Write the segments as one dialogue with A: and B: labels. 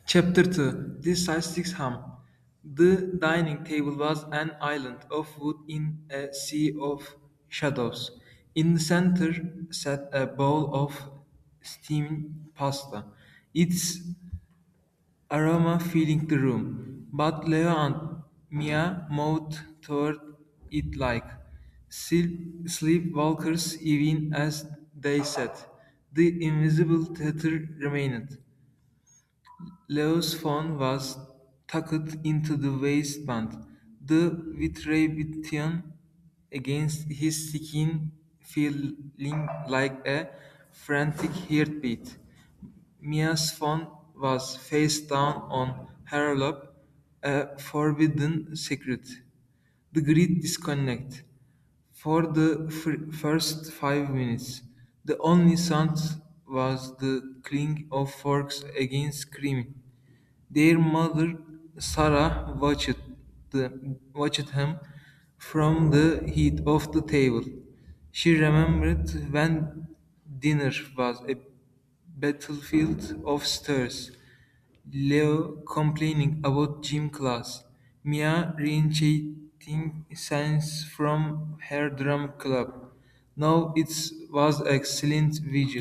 A: Chapter 2. The Silex Ham. The dining table was an island of wood in a sea of shadows. In the center sat a bowl of steaming pasta, its aroma filling the room. But Leo and Mia moved toward it like sleepwalkers, even as they sat. The invisible theater remained. Leo's phone was tucked into the waistband, the vibration against his skin feeling like a frantic heartbeat. Mia's phone was face down on her lap, a forbidden secret. The great disconnect. For the first 5 minutes, the only sound was the clink of forks against cream. Their mother, Sarah, watched him from the heat of the table. She remembered when dinner was a battlefield of stairs. Leo complaining about gym class. Mia reinstating signs from her drum club. Now it was excellent vigil.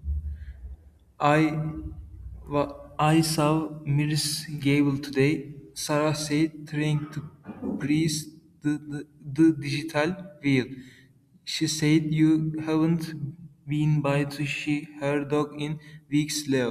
A: I saw Miss Gable today, Sarah said, trying to praise the digital wheel. She said you haven't been by to see her dog in weeks, Leo.